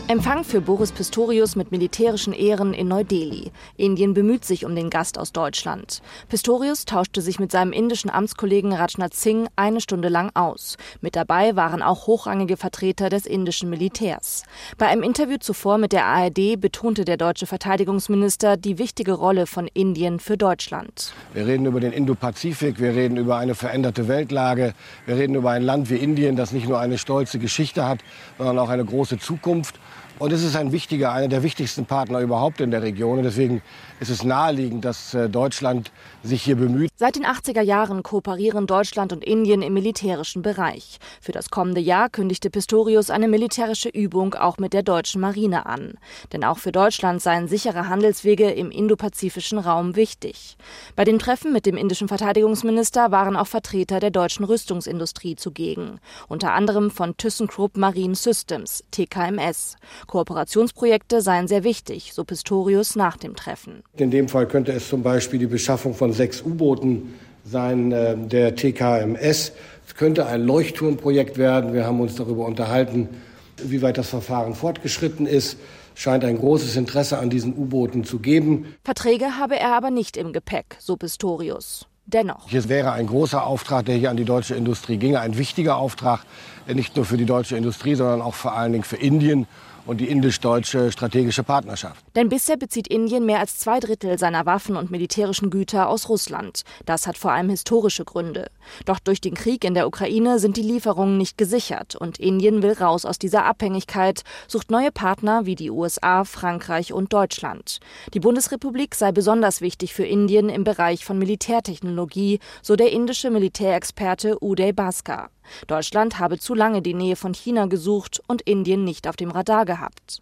Empfang für Boris Pistorius mit militärischen Ehren in Neu-Delhi. Indien bemüht sich um den Gast aus Deutschland. Pistorius tauschte sich mit seinem indischen Amtskollegen Rajnath Singh eine Stunde lang aus. Mit dabei waren auch hochrangige Vertreter des indischen Militärs. Bei einem Interview zuvor mit der ARD betonte der deutsche Verteidigungsminister die wichtige Rolle von Indien für Deutschland. Wir reden über den Indopazifik, wir reden über eine veränderte Weltlage, wir reden über ein Land wie Indien, das nicht nur eine stolze Geschichte hat, sondern auch eine große Zukunft. Und es ist einer der wichtigsten Partner überhaupt in der Region. Und deswegen ist es naheliegend, dass Deutschland sich hier bemüht. Seit den 80er Jahren kooperieren Deutschland und Indien im militärischen Bereich. Für das kommende Jahr kündigte Pistorius eine militärische Übung auch mit der deutschen Marine an. Denn auch für Deutschland seien sichere Handelswege im indopazifischen Raum wichtig. Bei dem Treffen mit dem indischen Verteidigungsminister waren auch Vertreter der deutschen Rüstungsindustrie zugegen. Unter anderem von ThyssenKrupp Marine Systems, TKMS. Kooperationsprojekte seien sehr wichtig, so Pistorius nach dem Treffen. In dem Fall könnte es zum Beispiel die Beschaffung von 6 U-Booten sein, der TKMS. Es könnte ein Leuchtturmprojekt werden. Wir haben uns darüber unterhalten, wie weit das Verfahren fortgeschritten ist. Es scheint ein großes Interesse an diesen U-Booten zu geben. Verträge habe er aber nicht im Gepäck, so Pistorius. Dennoch. Hier wäre ein großer Auftrag, der hier an die deutsche Industrie ginge. Ein wichtiger Auftrag, nicht nur für die deutsche Industrie, sondern auch vor allen Dingen für Indien und die indisch-deutsche strategische Partnerschaft. Denn bisher bezieht Indien mehr als 2/3 seiner Waffen und militärischen Güter aus Russland. Das hat vor allem historische Gründe. Doch durch den Krieg in der Ukraine sind die Lieferungen nicht gesichert und Indien will raus aus dieser Abhängigkeit, sucht neue Partner wie die USA, Frankreich und Deutschland. Die Bundesrepublik sei besonders wichtig für Indien im Bereich von Militärtechnologie, so der indische Militärexperte Uday Bhaskar. Deutschland habe zu lange die Nähe von China gesucht und Indien nicht auf dem Radar gehabt.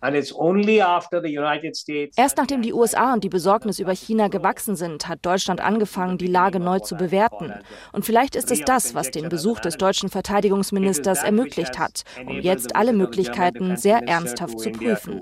Erst nachdem die USA und die Besorgnis über China gewachsen sind, hat Deutschland angefangen, die Lage neu zu bewerten. Und vielleicht ist es das, was den Besuch des deutschen Verteidigungsministers ermöglicht hat, um jetzt alle Möglichkeiten sehr ernsthaft zu prüfen.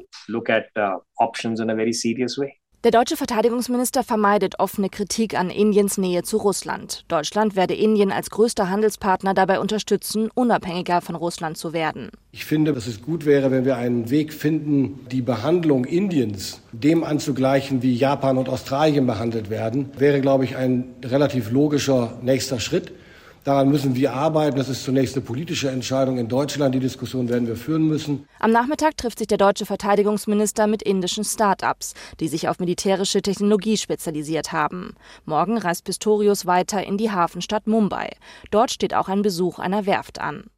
Der deutsche Verteidigungsminister vermeidet offene Kritik an Indiens Nähe zu Russland. Deutschland werde Indien als größter Handelspartner dabei unterstützen, unabhängiger von Russland zu werden. Ich finde, dass es gut wäre, wenn wir einen Weg finden, die Behandlung Indiens dem anzugleichen, wie Japan und Australien behandelt werden. Wäre, glaube ich, ein relativ logischer nächster Schritt. Daran müssen wir arbeiten. Das ist zunächst eine politische Entscheidung in Deutschland. Die Diskussion werden wir führen müssen. Am Nachmittag trifft sich der deutsche Verteidigungsminister mit indischen Start-ups, die sich auf militärische Technologie spezialisiert haben. Morgen reist Pistorius weiter in die Hafenstadt Mumbai. Dort steht auch ein Besuch einer Werft an.